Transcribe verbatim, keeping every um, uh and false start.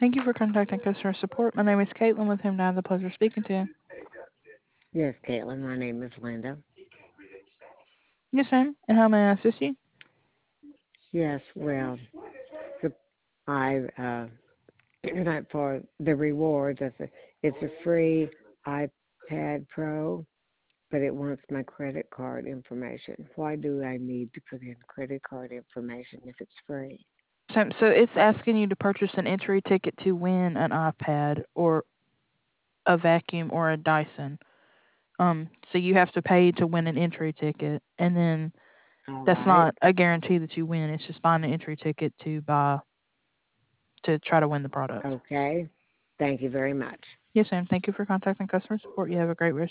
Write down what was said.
Thank you for contacting customer support. My name is Caitlin, with whom I have the pleasure of speaking to. Yes, Caitlin. My name is Linda. Yes, ma'am. And how may I assist you? Yes, well, the, I uh, for the rewards. It's a, it's a free iPad Pro, but it wants my credit card information. Why do I need to put in credit card information if it's free? So, so it's asking you to purchase an entry ticket to win an iPad or a vacuum or a Dyson. Um, so you have to pay to win an entry ticket, and then All that's right. not a guarantee that you win. It's just buying an entry ticket to buy to try to win the product. Okay. Thank you very much. Yes, ma'am. Thank you for contacting customer support. You have a great rest